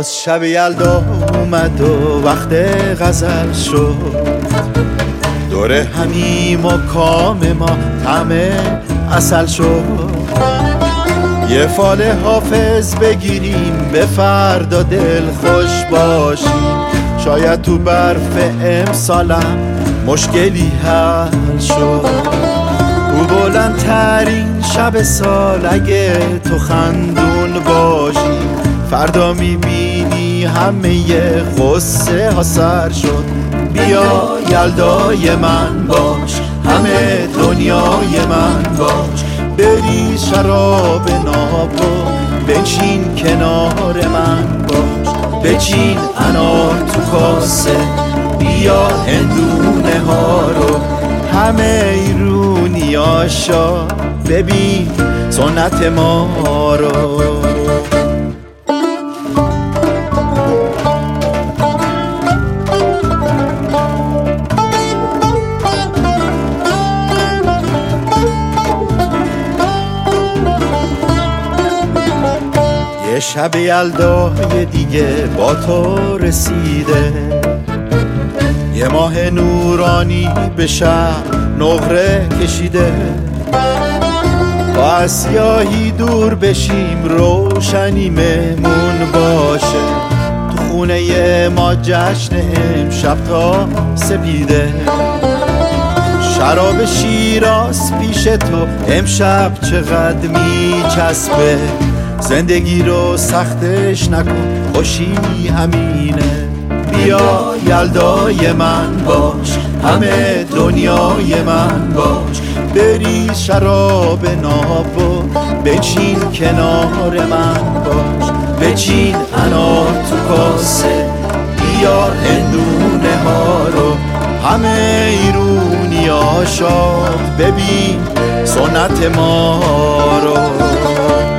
باز شب یلدا اومد و وقت غزل شد، دوره همیم و کام ما طعم عسل شد. یه فال حافظ بگیریم به فردا دل خوش باشیم، شاید تو برف امسالم مشکلی حل شد. او بلندترین شب سال اگه تو خندون باشی، فردا میبینی همه غصه ها سر شد. بیا یلدای من باش، همه دنیای من باش، بری شراب ناب و بنشین کنار من باش، بچین انار تو کاسه، بیا هندونه ها رو همه ایرونی آشا، ببین سنت ما رو. یه شب یلدای دیگه با تو رسیده، یه ماه نورانی به شهر نقره کشیده. با از سیاهی دور بشیم روشنی مهمون باشه، تو خونه ما جشن امشب تا سپیده. شراب شیراز پیش تو امشب چقدر میچسبه، زندگی رو سختش نکن خوشی همینه. بیا یلدای من باش، همه دنیای من باش، بری شراب ناب و بچین کنار من باش، بچین انار تو کاسه، بیار هندونه ها رو همه ایرونی ها شاد، ببین سنت ما رو.